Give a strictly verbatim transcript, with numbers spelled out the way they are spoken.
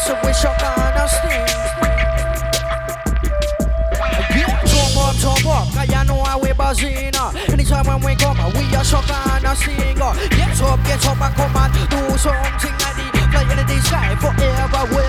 so we shock on a sting. Yeah, jump up, jump up, cause you know how we buzzing. Anytime when we come, we are shock on a sting. Get up, get up and come and do something. I need flying in the sky forever.